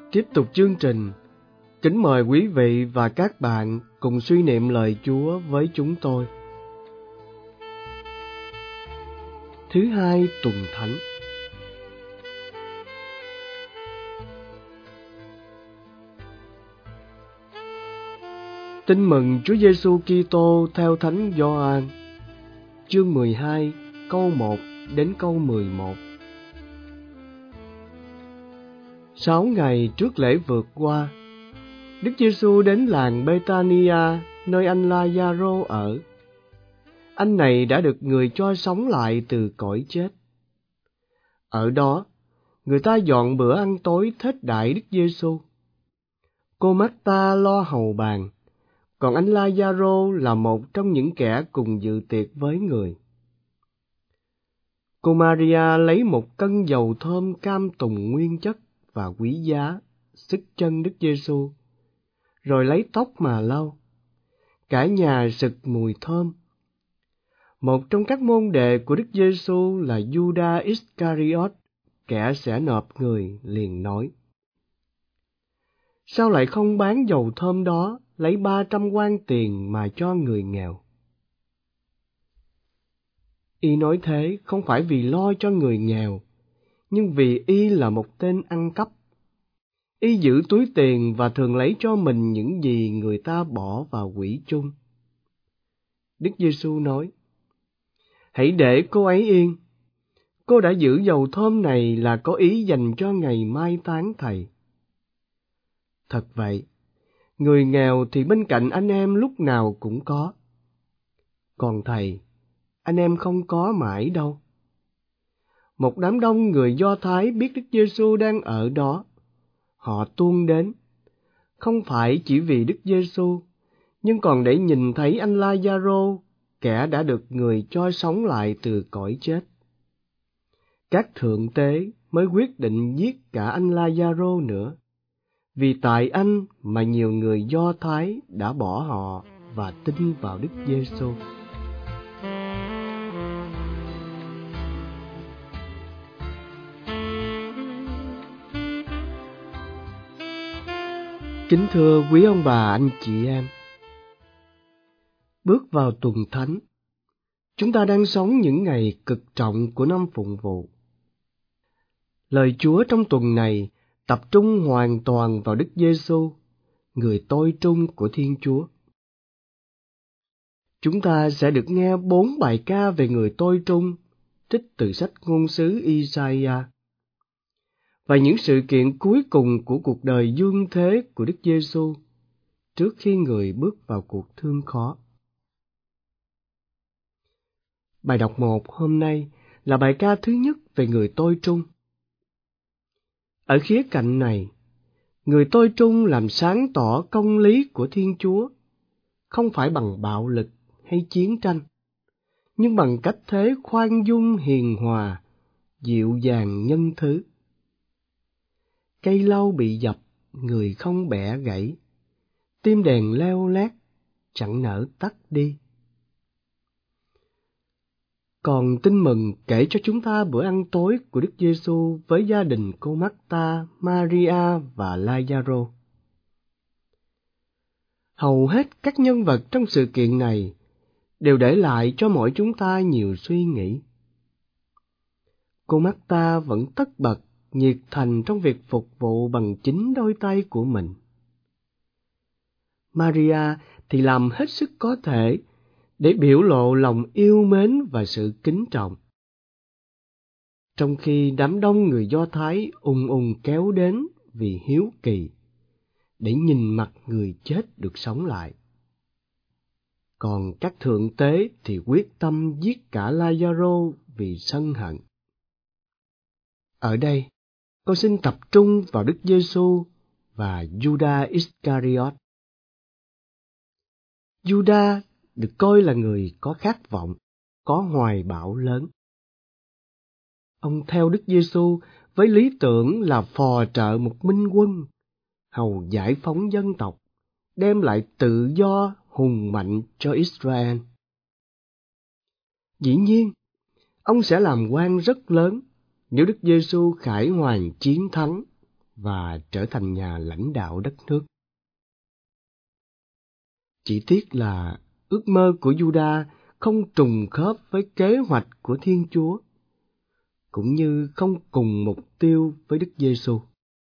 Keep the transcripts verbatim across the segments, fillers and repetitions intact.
Tiếp tục chương trình, kính mời quý vị và các bạn cùng suy niệm lời Chúa với chúng tôi. Thứ hai tuần thánh. Tin mừng Chúa Giêsu Kitô theo Thánh Gioan, chương mười hai, câu một đến câu mười một. Sáu ngày trước lễ vượt qua, Đức Giêsu đến làng Bethania, nơi anh La-gia-rô ở. Anh này đã được người cho sống lại từ cõi chết. Ở đó, người ta dọn bữa ăn tối thết đãi Đức Giêsu. Cô Mác-ta lo hầu bàn, còn anh La-gia-rô là một trong những kẻ cùng dự tiệc với người. Cô Maria lấy một cân dầu thơm cam tùng nguyên chất và quý giá, xức chân Đức Giêsu, rồi lấy tóc mà lau. Cả nhà sực mùi thơm. Một trong các môn đệ của Đức Giêsu là Giuđa Iscariot, kẻ sẽ nộp người, liền nói: Sao lại không bán dầu thơm đó, lấy ba trăm quan tiền mà cho người nghèo? Y nói thế không phải vì lo cho người nghèo, nhưng vì y là một tên ăn cắp. Y giữ túi tiền và thường lấy cho mình những gì người ta bỏ vào quỹ chung. Đức Giêsu nói: Hãy để cô ấy yên. Cô đã giữ dầu thơm này là có ý dành cho ngày mai táng thầy. Thật vậy, người nghèo thì bên cạnh anh em lúc nào cũng có. Còn thầy, anh em không có mãi đâu. Một đám đông người Do Thái biết Đức Giêsu đang ở đó. Họ tuôn đến, không phải chỉ vì Đức Giêsu, nhưng còn để nhìn thấy anh La-gia-rô, kẻ đã được người cho sống lại từ cõi chết. Các thượng tế mới quyết định giết cả anh La-gia-rô nữa, vì tại anh mà nhiều người Do Thái đã bỏ họ và tin vào Đức Giêsu. Kính thưa quý ông bà, anh chị em, bước vào tuần thánh, chúng ta đang sống những ngày cực trọng của năm Phụng vụ. Lời Chúa trong tuần này tập trung hoàn toàn vào Đức Giêsu, người tôi trung của Thiên Chúa. Chúng ta sẽ được nghe bốn bài ca về người tôi trung, trích từ sách ngôn sứ Isaiah. Và những sự kiện cuối cùng của cuộc đời dương thế của Đức Giêsu trước khi người bước vào cuộc thương khó. Bài đọc một hôm nay là bài ca thứ nhất về người tôi trung. Ở khía cạnh này, người tôi trung làm sáng tỏ công lý của Thiên Chúa, không phải bằng bạo lực hay chiến tranh, nhưng bằng cách thế khoan dung hiền hòa, dịu dàng nhân thứ. Cây lau bị dập, người không bẻ gãy, tim đèn leo lét, chẳng nỡ tắt đi. Còn tin mừng kể cho chúng ta bữa ăn tối của Đức Giêsu với gia đình cô Mác-ta, Maria và La-gia-rô. Hầu hết các nhân vật trong sự kiện này đều để lại cho mỗi chúng ta nhiều suy nghĩ. Cô Mác-ta vẫn tất bật, nhiệt thành trong việc phục vụ bằng chính đôi tay của mình. Maria thì làm hết sức có thể để biểu lộ lòng yêu mến và sự kính trọng. Trong khi đám đông người Do Thái ùn ùn kéo đến vì hiếu kỳ, để nhìn mặt người chết được sống lại. Còn các thượng tế thì quyết tâm giết cả La-gia-rô vì sân hận. Ở đây, con xin tập trung vào Đức Giêsu và Giuđa Iscariot. Giuđa được coi là người có khát vọng, có hoài bão lớn. Ông theo Đức Giêsu với lý tưởng là phò trợ một minh quân, hầu giải phóng dân tộc, đem lại tự do hùng mạnh cho Israel. Dĩ nhiên, ông sẽ làm quan rất lớn nếu Đức Giêsu khải hoàn chiến thắng và trở thành nhà lãnh đạo đất nước. Chỉ tiếc là ước mơ của Juda không trùng khớp với kế hoạch của Thiên Chúa, cũng như không cùng mục tiêu với Đức Giêsu.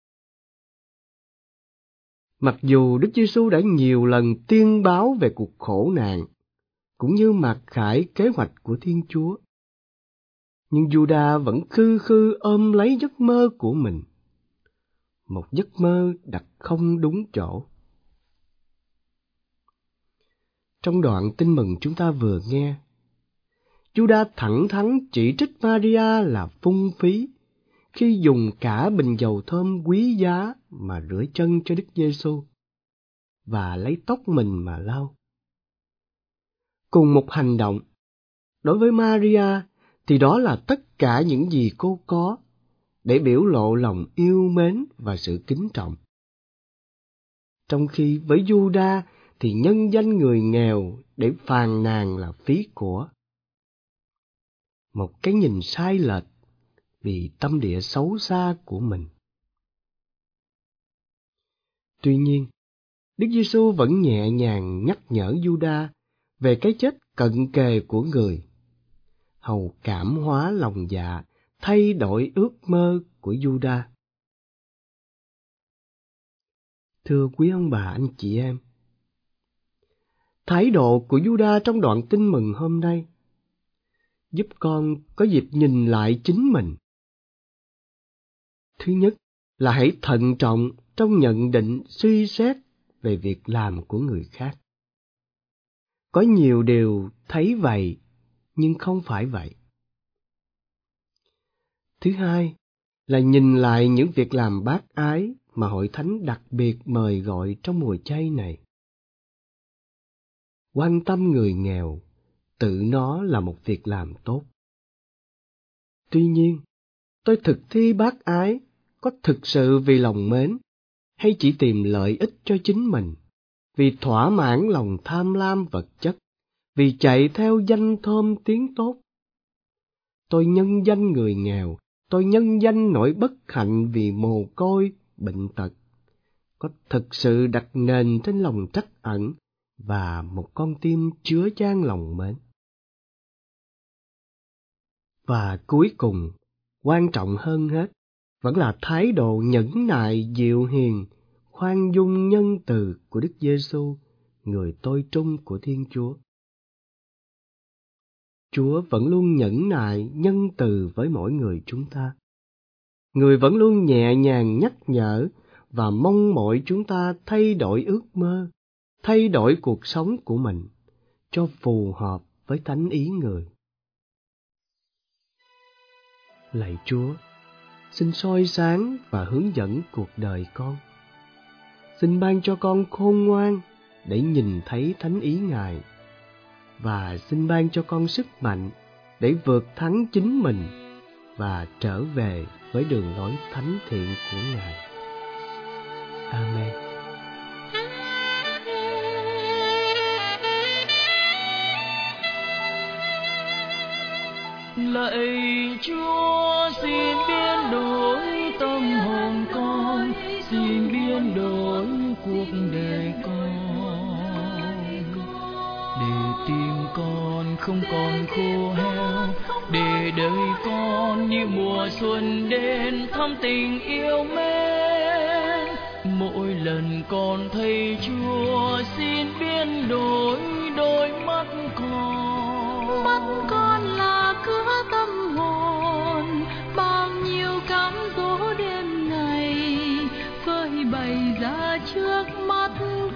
Mặc dù Đức Giêsu đã nhiều lần tiên báo về cuộc khổ nạn, cũng như mặc khải kế hoạch của Thiên Chúa, nhưng Juda vẫn khư khư ôm lấy giấc mơ của mình, một giấc mơ đặt không đúng chỗ. Trong đoạn tin mừng chúng ta vừa nghe, Juda thẳng thắn chỉ trích Maria là phung phí khi dùng cả bình dầu thơm quý giá mà rửa chân cho Đức Giêsu và lấy tóc mình mà lau. Cùng một hành động, đối với Maria thì đó là tất cả những gì cô có để biểu lộ lòng yêu mến và sự kính trọng. Trong khi với Juda thì nhân danh người nghèo để phàn nàn là phí của. Một cái nhìn sai lệch vì tâm địa xấu xa của mình. Tuy nhiên, Đức Giêsu vẫn nhẹ nhàng nhắc nhở Juda về cái chết cận kề của người, hầu cảm hóa lòng dạ, thay đổi ước mơ của Juda. Thưa quý ông bà anh chị em, thái độ của Juda trong đoạn tin mừng hôm nay giúp con có dịp nhìn lại chính mình. Thứ nhất là hãy thận trọng trong nhận định suy xét về việc làm của người khác. Có nhiều điều thấy vậy nhưng không phải vậy. Thứ hai là nhìn lại những việc làm bác ái mà Hội Thánh đặc biệt mời gọi trong mùa chay này. Quan tâm người nghèo, tự nó là một việc làm tốt. Tuy nhiên, tôi thực thi bác ái có thực sự vì lòng mến, hay chỉ tìm lợi ích cho chính mình, vì thỏa mãn lòng tham lam vật chất, vì chạy theo danh thơm tiếng tốt? Tôi nhân danh người nghèo, tôi nhân danh nỗi bất hạnh vì mồ côi, bệnh tật, có thực sự đặt nền trên lòng trắc ẩn và một con tim chứa chan lòng mến. Và cuối cùng, quan trọng hơn hết, vẫn là thái độ nhẫn nại dịu hiền, khoan dung nhân từ của Đức Giêsu, người tôi trung của Thiên Chúa. Chúa vẫn luôn nhẫn nại nhân từ với mỗi người chúng ta. Người vẫn luôn nhẹ nhàng nhắc nhở và mong mỏi chúng ta thay đổi ước mơ, thay đổi cuộc sống của mình cho phù hợp với thánh ý người. Lạy Chúa, xin soi sáng và hướng dẫn cuộc đời con. Xin ban cho con khôn ngoan để nhìn thấy thánh ý Ngài, và xin ban cho con sức mạnh để vượt thắng chính mình và trở về với đường lối thánh thiện của Ngài. Amen. Lạy Chúa, xin biến đổi tâm hồn con, xin biến đổi cuộc đời con, để tim con không còn khô héo, để đời con như mùa xuân đến thắm tình yêu mến. Mỗi lần con thấy Chúa, xin biến đổi đôi mắt con. Mắt con là cửa tâm hồn, bao nhiêu cám dỗ đêm ngày phơi bày ra trước mắt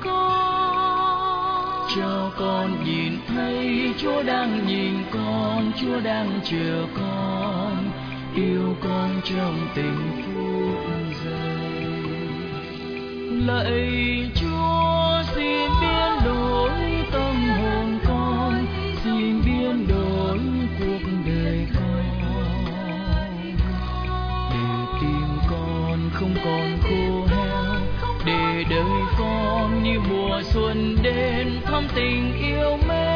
con. Cho con nhìn thấy Chúa đang nhìn con, Chúa đang chờ con, yêu con trong tình phút giây. Lạy Chúa, xin biến đổi tâm hồn con, xin biến đổi cuộc đời con, để tim con không còn khô héo, để đời con như mùa xuân đến thắm tình yêu mến.